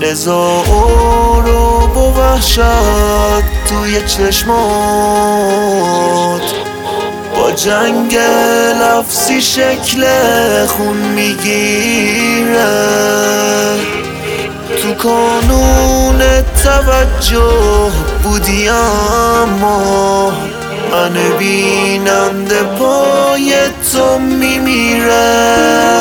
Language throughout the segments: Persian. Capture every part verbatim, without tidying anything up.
نزاع رو با وحشت توی چشمات، با جنگ لفظی شکل خون میگیره. تو کانون توجه بودی اما من بیننده پای تو میمیره.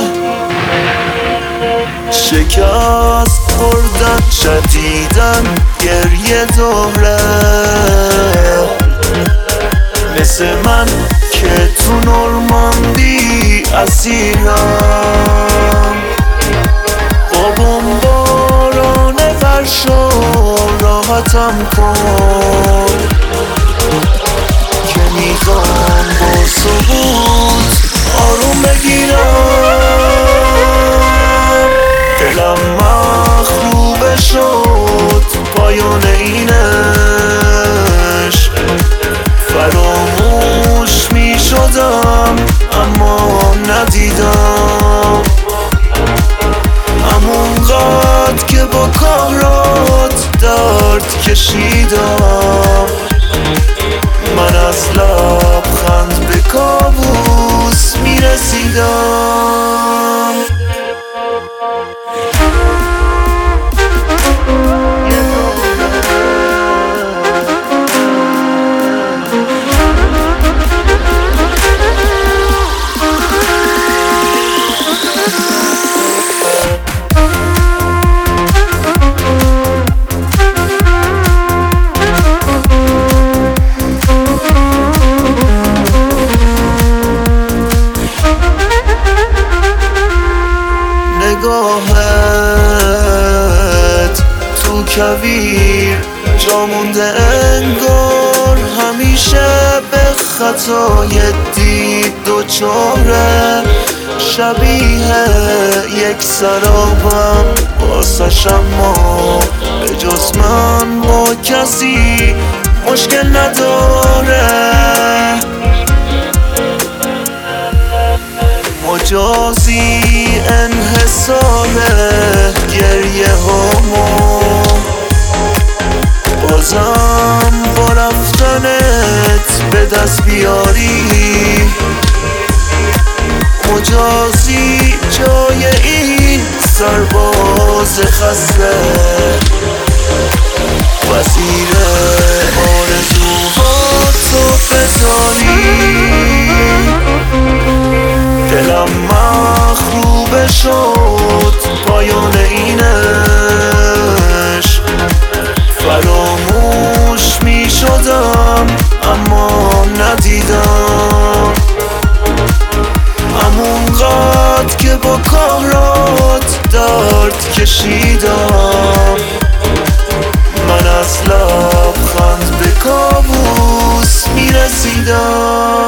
شکست خوردن شدیدن گریه داره، مثل من که تو نورماندی اسیرم. با بمباران ورشا راحتم کن که میخوام با سقوط آروم بگیرم. دلم مخروبه شد پایان اینش، فراموش می شدم اما ندیدم. همونقدر که با کارات درد کشیدم، من از لبخند به کابوس می رسیدم. نگاهت تو کویر جا مونده انگار، همیشه به خطای دید دوچاره. شبیه یک سرابم واسش، اما به جز من با کسی مشکل نداره. مجازی انحصار گریه هامو، بازم با رفتنت به دست بیاری. مجازی جای این سرباز خسته، وزیر آرزوهاتو بذاری. دلم مخروبه شد پایان اینش، فراموش می شدم اما ندیدم. همونقدر که با کارات درد کشیدم، من از لبخند به کابوس می رسیدم.